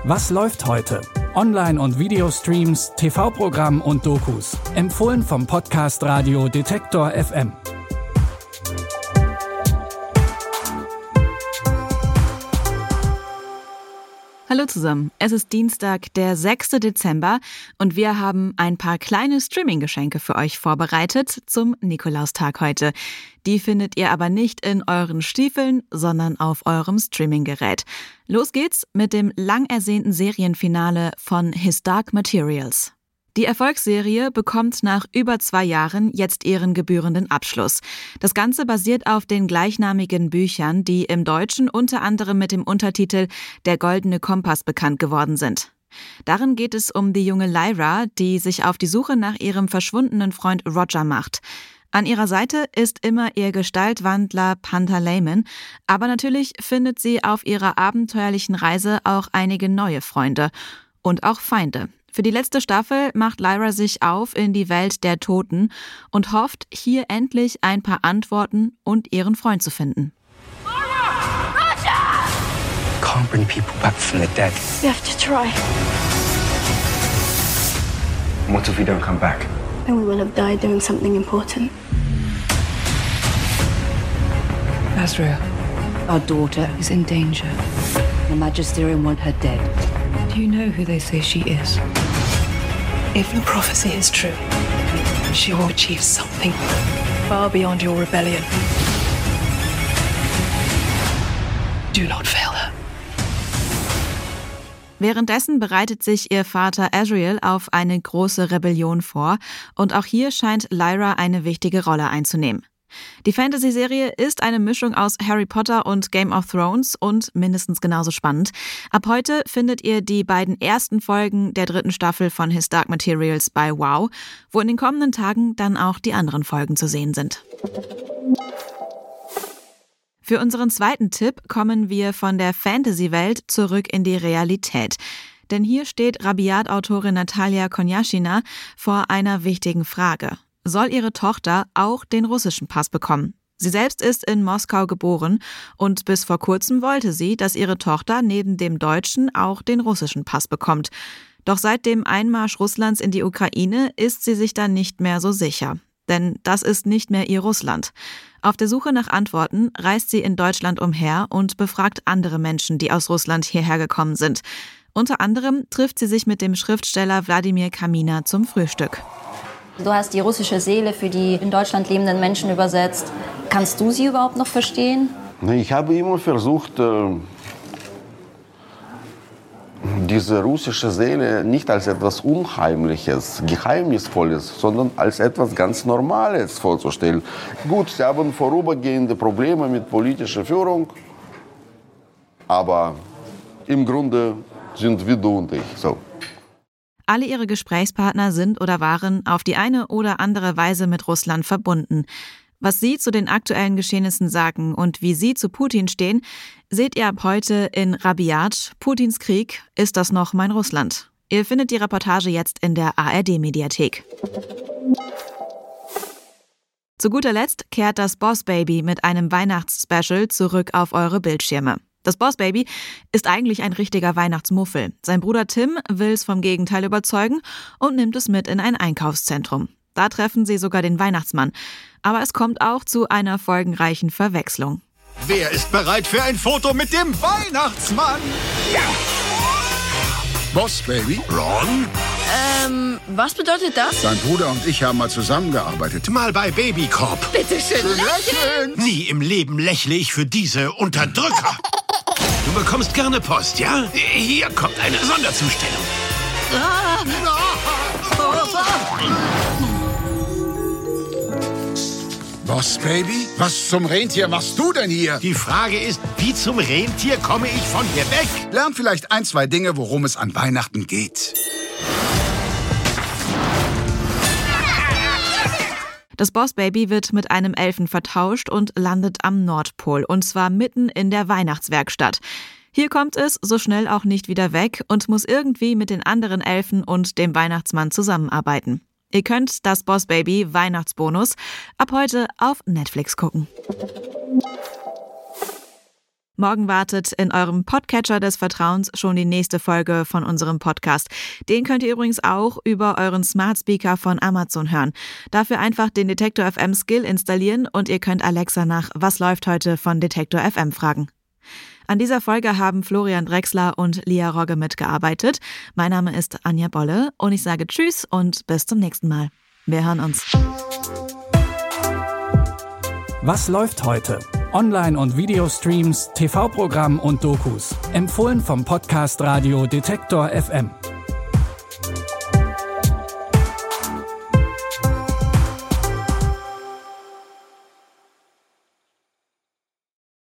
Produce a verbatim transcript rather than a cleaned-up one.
Was läuft heute? Online- und Videostreams, T V-Programm und Dokus. Empfohlen vom Podcast Radio Detektor F M. Hallo zusammen, es ist Dienstag, der sechster Dezember und wir haben ein paar kleine Streaming-Geschenke für euch vorbereitet zum Nikolaustag heute. Die findet ihr aber nicht in euren Stiefeln, sondern auf eurem Streaming-Gerät. Los geht's mit dem lang ersehnten Serienfinale von His Dark Materials. Die Erfolgsserie bekommt nach über zwei Jahren jetzt ihren gebührenden Abschluss. Das Ganze basiert auf den gleichnamigen Büchern, die im Deutschen unter anderem mit dem Untertitel Der Goldene Kompass bekannt geworden sind. Darin geht es um die junge Lyra, die sich auf die Suche nach ihrem verschwundenen Freund Roger macht. An ihrer Seite ist immer ihr Gestaltwandler Pantaleimon, aber natürlich findet sie auf ihrer abenteuerlichen Reise auch einige neue Freunde und auch Feinde. Für die letzte Staffel macht Lyra sich auf in die Welt der Toten und hofft, hier endlich ein paar Antworten und ihren Freund zu finden. Roger! Can't bring people back from the dead. We have to try. What if we don't come back? Then we will have died doing something important. Azrael, our daughter is in danger. The Magisterium want her dead. Do you know who they say she is? If the prophecy is true, she will achieve something far beyond your rebellion. Do not fail her. Währenddessen bereitet sich ihr Vater Azrael auf eine große Rebellion vor und auch hier scheint Lyra eine wichtige Rolle einzunehmen. Die Fantasy-Serie ist eine Mischung aus Harry Potter und Game of Thrones und mindestens genauso spannend. Ab heute findet ihr die beiden ersten Folgen der dritten Staffel von His Dark Materials bei Wow, wo in den kommenden Tagen dann auch die anderen Folgen zu sehen sind. Für unseren zweiten Tipp kommen wir von der Fantasy-Welt zurück in die Realität. Denn hier steht Rabiat-Autorin Natalia Konjaschina vor einer wichtigen Frage. Soll ihre Tochter auch den russischen Pass bekommen? Sie selbst ist in Moskau geboren und bis vor kurzem wollte sie, dass ihre Tochter neben dem deutschen auch den russischen Pass bekommt. Doch seit dem Einmarsch Russlands in die Ukraine ist sie sich da nicht mehr so sicher. Denn das ist nicht mehr ihr Russland. Auf der Suche nach Antworten reist sie in Deutschland umher und befragt andere Menschen, die aus Russland hierher gekommen sind. Unter anderem trifft sie sich mit dem Schriftsteller Wladimir Kamina zum Frühstück. Du hast die russische Seele für die in Deutschland lebenden Menschen übersetzt. Kannst du sie überhaupt noch verstehen? Ich habe immer versucht, diese russische Seele nicht als etwas Unheimliches, Geheimnisvolles, sondern als etwas ganz Normales vorzustellen. Gut, sie haben vorübergehende Probleme mit politischer Führung, aber im Grunde sind wir du und ich so. Alle ihre Gesprächspartner sind oder waren auf die eine oder andere Weise mit Russland verbunden. Was sie zu den aktuellen Geschehnissen sagen und wie sie zu Putin stehen, seht ihr ab heute in Rabiat, Putins Krieg, ist das noch mein Russland? Ihr findet die Reportage jetzt in der A R D-Mediathek. Zu guter Letzt kehrt das Boss Baby mit einem Weihnachtsspecial zurück auf eure Bildschirme. Das Boss Baby ist eigentlich ein richtiger Weihnachtsmuffel. Sein Bruder Tim will es vom Gegenteil überzeugen und nimmt es mit in ein Einkaufszentrum. Da treffen sie sogar den Weihnachtsmann. Aber es kommt auch zu einer folgenreichen Verwechslung. Wer ist bereit für ein Foto mit dem Weihnachtsmann? Ja. Boss Baby? Ron? Ähm, was bedeutet das? Dein Bruder und ich haben mal zusammengearbeitet. Mal bei Babykorb. Bitte schön lächeln. Nie im Leben lächle ich für diese Unterdrücker. Du bekommst gerne Post, ja? Hier kommt eine Sonderzustellung. Ah. Boss Baby? Was zum Rentier machst du denn hier? Die Frage ist, wie zum Rentier komme ich von hier weg? Lern vielleicht ein, zwei Dinge, worum es an Weihnachten geht. Das Boss Baby wird mit einem Elfen vertauscht und landet am Nordpol, und zwar mitten in der Weihnachtswerkstatt. Hier kommt es so schnell auch nicht wieder weg und muss irgendwie mit den anderen Elfen und dem Weihnachtsmann zusammenarbeiten. Ihr könnt das Boss Baby Weihnachtsbonus ab heute auf Netflix gucken. Morgen wartet in eurem Podcatcher des Vertrauens schon die nächste Folge von unserem Podcast. Den könnt ihr übrigens auch über euren Smart Speaker von Amazon hören. Dafür einfach den Detektor F M Skill installieren und ihr könnt Alexa nach Was läuft heute von Detektor F M fragen. An dieser Folge haben Florian Drexler und Lia Rogge mitgearbeitet. Mein Name ist Anja Bolle und ich sage Tschüss und bis zum nächsten Mal. Wir hören uns. Was läuft heute? Online- und Videostreams, T V-Programm und Dokus. Empfohlen vom Podcast Radio Detektor F M.